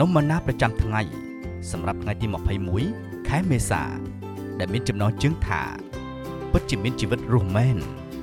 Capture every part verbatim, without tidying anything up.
นมมานาประจำថ្ងៃสำหรับថ្ងៃที่ยี่สิบเอ็ดខែមេសាដែលមានចំណងជើងថាពិតជាមានជីវិតរស់មែន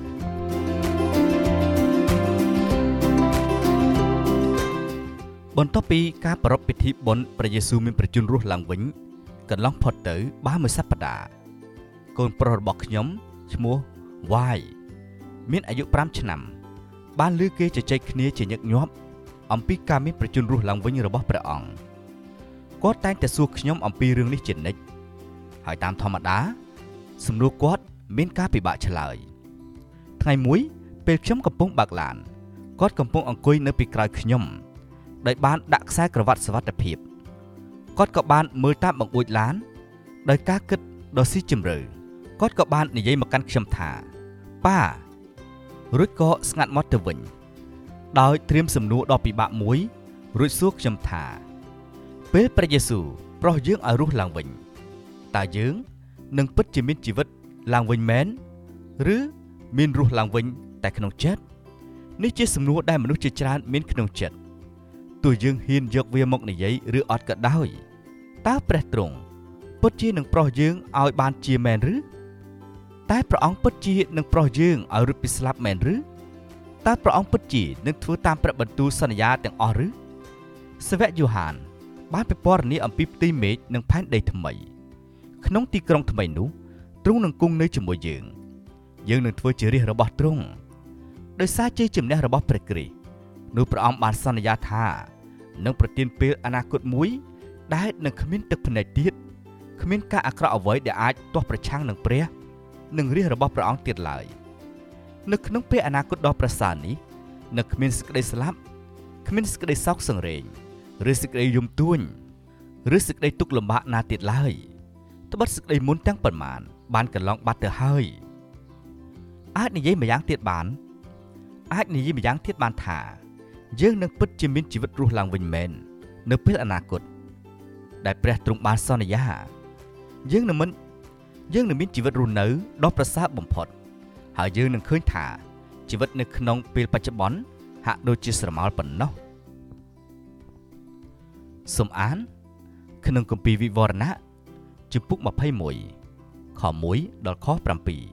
បន្ទាប់ពីការប្រារព្ធពិធីបុណ្យព្រះយេស៊ូវមានប្រជញ្ញរស់ឡើងវិញកន្លងផុតទៅបានមួយសប្តាហ៍កូនប្រុសរបស់ខ្ញុំឈ្មោះវាយមានអាយុប្រាំឆ្នាំបានឮគេជជែកគ្នាជាញឹកញាប់អំពីការមានប្រជញ្ញរស់ឡើងវិញរបស់ព្រះអង្គគាត់តែងតែសួរខ្ញុំអំពីរឿងនេះជានិច្ចហើយតាមធម្មតាសំណួរគាត់មានការពិបាកឆ្លើយថ្ងៃមួយពេលខ្ញុំកំពុងបើកឡានគាត់កំពុងអង្គុយនៅពីក្រោយខ្ញុំដោយបានដាក់ខ្សែក្រវ៉ាត់សុវត្ថិភាពគាត់ក៏បានមើលតាមបង្អួចឡានដោយការគិតដ៏ស៊ីជម្រៅគាត់ក៏បាននិយាយមកកាន់ខ្ញុំថាប៉ារួចក៏ស្ងាត់មកទៅវិញដោយត្រៀមសំណួរដ៏ពិបាកមួយរួចសួរខ្ញុំថាពេលព្រះយេស៊ូវប្រោះយើងឲ្យរស់ឡើងវិញតើយើងនឹងពិតជាមានជីវិតឡើងវិញមែនឬមានរស់ឡើងវិញតែក្នុងចិត្តនេះជាសំណួរដែលមនុស្សជាច្រើនមានក្នុងចិត្តទោះយើងហ៊ានយកវាមកនិយាយឬអត់ក៏ដោយតើព្រះទ្រង់ពិតជានឹងប្រោះយើងឲ្យបានជាមែនឬតែព្រះអង្គពិតជានឹងប្រោះយើងឲ្យរត់ពីស្លាប់មែនឬតើព្រះអង្គពិតជានឹងធ្វើតាមព្រះបន្ទូលសន្យាទាំងអស់ឬសាវកយូហានបានពិពណ៌នាអំពីផ្ទៃមេឃនិងផែនដីថ្មីក្នុងទីក្រុងថ្មីនោះទ្រង់នឹងគង់នៅជាមួយយើងយើងនឹងធ្វើជារាជរបស់ទ្រង់ដោយសារជ័យជំនះរបស់ព្រះគ្រីស្ទនោះព្រះអង្គបានសន្យាថានឹងប្រទានពេលអនាគតមួយដែលនឹងគ្មានទឹកភ្នែកទៀតគ្មានការអាក្រក់អ្វីដែលអាចទាស់ប្រឆាំងនឹងព្រះនិងរាជរបស់ព្រះអង្គទៀតឡើយនៅក្នុងពេលអនាគតដ៏ប្រសើរនេះនឹងគ្មានសេចក្តីស្លាប់គ្មានសេចក្តីសោកសង្រេងឬសេចក្តីយំទួញឬសេចក្តីទុក្ខលំបាកណាទៀតឡើយត្បិតសេចក្តីមុនទាំងប៉ុន្មានបានកន្លងបាត់ទៅហើយអាចនិយាយម្យ៉ាងទៀតបានអាចនិយាយម្យ៉ាងទៀតបានថាយើងនឹងពិតជាមានជីវិតរស់ឡើងវិញមែននៅពេលអនាគតដែលព្រះទ្រង់បានសន្យាយើងនឹងមិនយើងនឹងមានជីវិតរស់នៅដ៏ប្រសើរបំផុតហើយយើងនឹងឃើញថាជីវិតនៅក្នុងពេលបច្ចុប្បន្នហាក់ដូចជាស្រមោលប៉ុណ្ណោះសូមអានក្នុងគម្ពីរវិវរណៈជំពូកยี่สิบเอ็ดខមួយដល់ខเจ็ด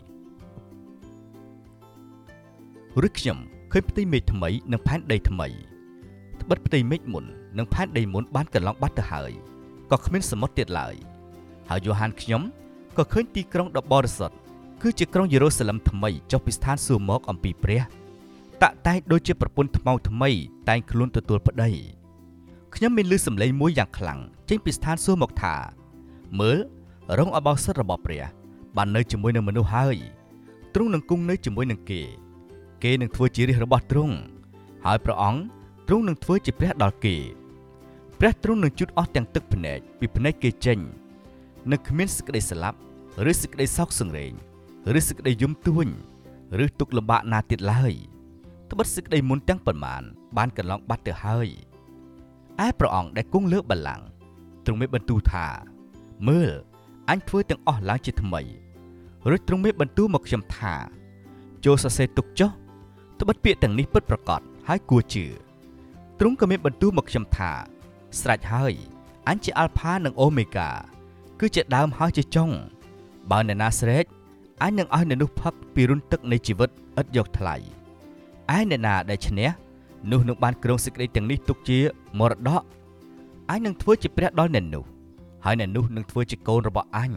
ឬខ្ញុំឃើញផ្ទៃមេឃថ្មីនិងផែនដីថ្មីត្បិតផ្ទៃមេឃមុននិងផែនដីមុនបានកន្លងបាត់ទៅហើយក៏គ្មានសមុទ្រទៀតឡើយហើយយូហានខ្ញុំក៏ឃើញទីក្រុងដ៏បរិសុទ្ធគឺជាក្រុងយេរូសាឡឹមថ្មីចុះពីស្ថានសួគ៌មកអំពីព្រះតាក់តែងដូចជាប្រពន្ធថ្មថ្មីតែងខ្លួនទទួលប្តីខ្ញុំមានឮសំឡេងមួយយ៉ាងខ្លាំងចេញពីស្ថានសួគ៌មកថាមើលរងអបោសិទ្ធរបស់ព្រះបាននៅជាមួយនឹងមនុស្សហើយទ្រង់នឹងគង់នៅជាមួយនឹងគេគេនឹងធ្វើជារាជរបស់ទ្រង់ហើយព្រះអង្គទ្រង់នឹងធ្វើជាព្រះដល់គេព្រះទ្រង់នឹងជូតអស់ទាំងទឹកភ្នែកពីភ្នែកគេចេញនឹងគ្មានសេចក្តីស្លាប់ឬសេចក្តីសោកសង្រេងឬសេចក្តីយំទួញឬទុក្ខលំបាកណាទៀតឡើយត្បិតសេចក្តីមុនទាំងប៉ុន្មានបានកន្លងបាត់ទៅហើយឯព្រះអង្គដែលគង់លើបល្ល័ង្កទ្រង់មានបន្ទូលថាមើលអញធ្វើទាំងអស់ឡើងជាថ្មីរួចទ្រង់មានបន្ទូលមកខ្ញុំថាចូលសរសេរទុកចុះត្បិតពាក្យទាំងនេះពិតប្រាកដហើយគួរជឿទ្រង់ក៏មានបន្ទូលមកខ្ញុំថាស្រេចហើយអញជាអាល់ផានិងអូមេហ្គាគឺជាដើមហើយជាចុងបើអ្នកណាស្រែកអញនឹងឲ្យអ្នកនោះផឹកពីរន្ធទឹកនៃជីវិតឥតយកថ្លៃឯអ្នកណាដែលឈ្នះនោះនឹងបានគ្រងសេចក្តីទាំងនេះទុកជាមរតកអញនឹងធ្វើជាព្រះដល់អ្នកនោះហើយអ្នកនោះនឹងធ្វើជាកូនរបស់អញ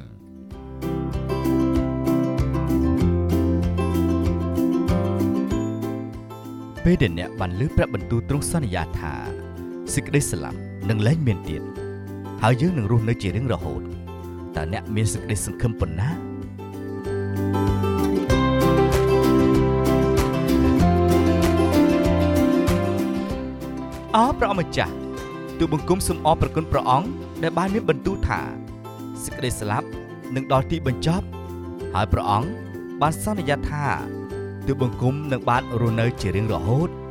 ពេលដែលអ្នកបានលើព្រះបន្ទូលទ្រង់សន្យាថាសេចក្តីស្លាប់នឹងលែងមានទៀតហើយយើងនឹងរស់នៅជារៀងរហូតតើអ្នកមានសេចក្តីសង្ឃឹមប៉ុណ្ណាអរព្រះម្ចាស់ទូលបង្គំសូមអរព្រគុណព្រះអង្គដែលបានមានបន្ទូលថាសេចក្តីស្លាប់នឹងដល់ទីបញ្ចប់ហើយព្រះអង្គបានសន្យាថាទូលបង្គំនឹងបានរស់នៅជារៀងរហូត